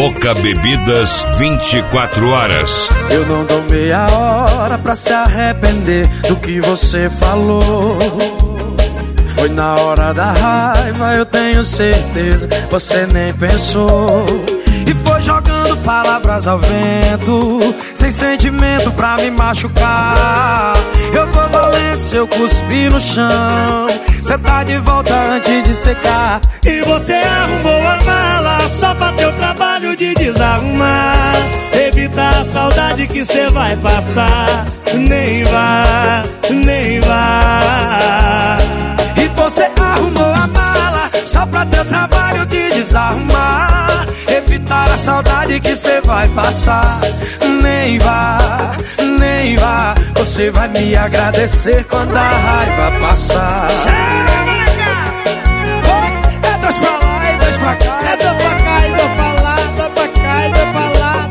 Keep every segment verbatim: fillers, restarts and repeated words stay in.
Boca Bebidas, vinte e quatro horas. Eu não dou meia hora pra se arrepender do que você falou. Foi na hora da raiva, eu tenho certeza, você nem pensou. E foi jogando palavras ao vento, sem sentimento pra me machucar. Eu tô valendo se eu cuspir no chão, cê tá de volta antes de secar. E você arrumou a mala só pra ter o trabalho de desarrumar. Evitar a saudade que cê vai passar. Nem vá, nem vá. E você arrumou a mala só pra ter o trabalho de desarrumar. Evitar a saudade que cê vai passar. Nem vá, nem vá. Você vai me agradecer quando a raiva passar. É dois pra lá e dois pra cá. É dois pra cá e dois pra lá. Dois pra cá e dois pra lá.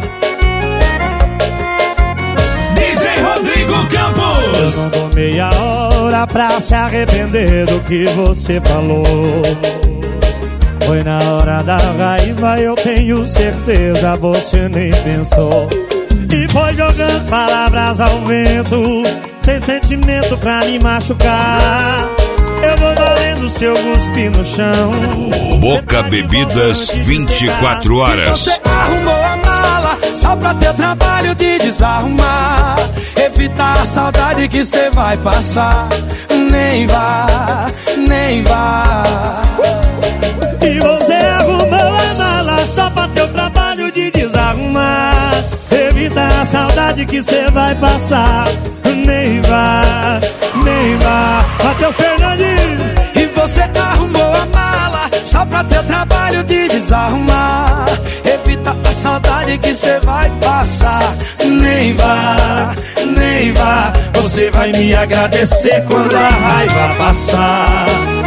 D J Rodrigo Campos. Eu não dou meia hora pra se arrepender do que você falou. Foi na hora da raiva, eu tenho certeza, você nem pensou. E foi jogando palavras ao vento, sem sentimento pra me machucar. Eu vou valendo seu cuspe no chão. Boca Bebidas, vinte e quatro horas. E você arrumou a mala só pra ter trabalho de desarrumar. Evitar a saudade que cê vai passar. Nem vá, nem vá. E você arrumou a mala só pra ter o trabalho de desarrumar. Evitar a saudade que cê vai passar. Nem vá, nem vá. Matheus Fernandes. E você arrumou a mala só pra ter trabalho de desarrumar. Evita a saudade que cê vai passar. Nem vá, nem vá. Você vai me agradecer quando a raiva passar.